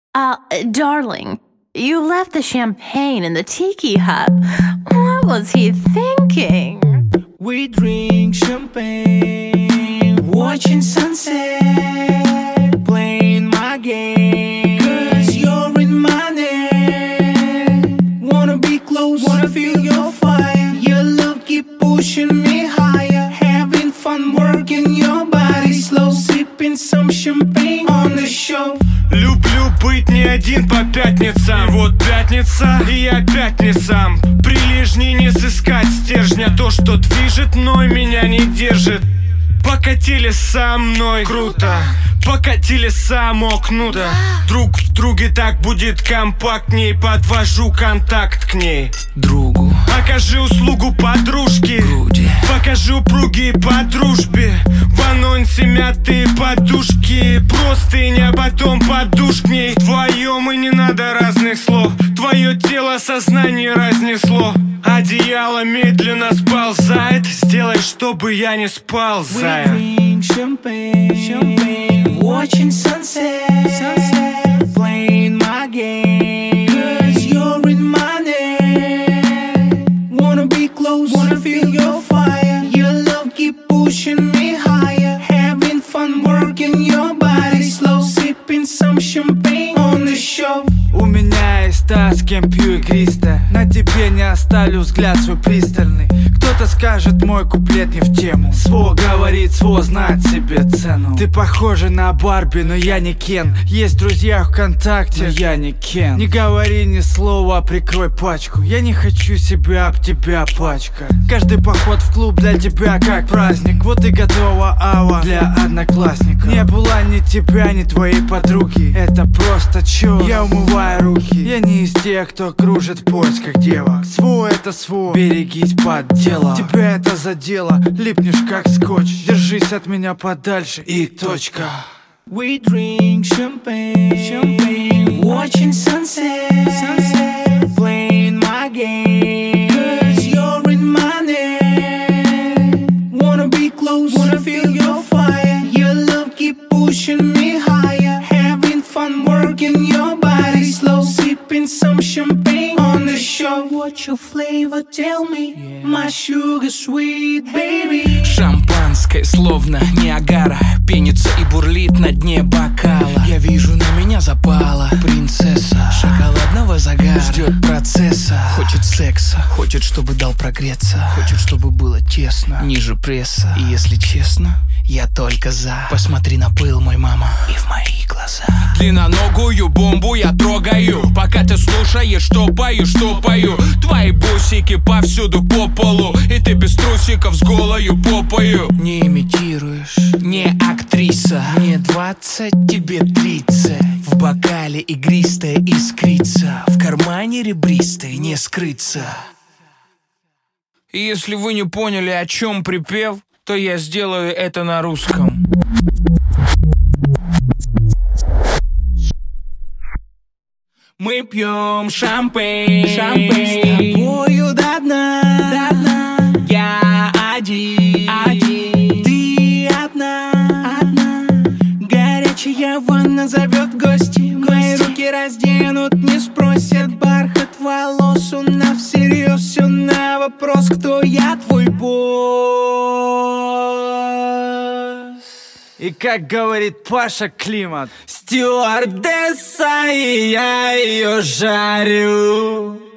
Darling, you left the champagne in the tiki hut. What was he thinking? We drink champagne, watching sunset, playing my game. 'Cause you're in my net. Wanna be close, wanna feel your fire. Your love keep pushing me higher. Having fun working your body slow, sipping some champagne on the show. Люблю быть не один по пятницам. И вот пятница, и я опять не сам. Прилежней не сыскать стержня. То, что движет мной, меня не держит. Покатили со мной, круто. Покатили самокнуто. Друг в друге так будет компактней. Подвожу контакт к ней. Другу окажи услугу подружке. груди Покажи упругие по дружбе. В анонсе мятые подушки. Простыни, а потом подушь к ней. Вдвоем и не надо разных слов. Твое тело сознание разнесло. Одеяло медленно сползает. Сделай, чтобы я не спал, зая. We drink champagne, watching sunset, playing my game. 'Cause you're in my net. Wanna be close, wanna feel your fire. Your love keep pushing me higher. Having fun working your body slow, sipping some champagne on the show. У меня есть та, с кем пью игристое. На тебе не оставлю взгляд свой пристальный. Кто-то скажет, мой куплет не в тему. Сво говорит, сво знает себе цену. Ты похожа на Барби, но я не Кен. Есть друзья ВКонтакте, но я не Кен. Не говори ни слова, прикрой пачку. Я не хочу себя об тебя пачкать. Каждый поход в клуб для тебя как праздник. Вот и готова ава для одноклассников. Не было ни тебя, ни твоей подруги. Это просто чё, я умываю руки. Я не из тех, кто кружит в поисках девок. Свой это свой, берегись под дело. Тебя это задело, липнешь как скотч. Держись от меня подальше и точка. We drink champagne, watching sunset, playing my game. 'Cause you're in my net. Wanna be close, wanna feel your fire. Your love keep pushing me higher. Having fun working your body slow, sipping some champagne on the show. What's your flavor, tell me, my sugar sweet baby. Шампанское, словно Ниагара, пенится и бурлит на дне бокала. Я вижу, на меня запала принцесса шоколадного загара. Ждет процесса, хочет секса, хочет, чтобы дал прогреться, хочет, чтобы было тесно, ниже пресса. И если честно, я только за. Посмотри на пыл, мой мама, и в мои глаза. Длинноногую бомбу я трогаю, пока ты слушаешь, что пою, что пою. Твои бусики повсюду по полу, и ты без трусиков с голою попою. Не имитируешь, не актриса. Мне 20, тебе 30. В бокале игристая искрица, в кармане ребристой не скрыться. И если вы не поняли, о чем припев, то я сделаю это на русском. Мы пьем шампейн, с тобою до дна, я один, ты одна. Горячая ванна зовет гости, мои руки разденут, не спросят. Бархат волос у нас всерьез, все на вопрос, кто я, твой босс. И как говорит Паша Климат, стюардесса, и я ее жарю.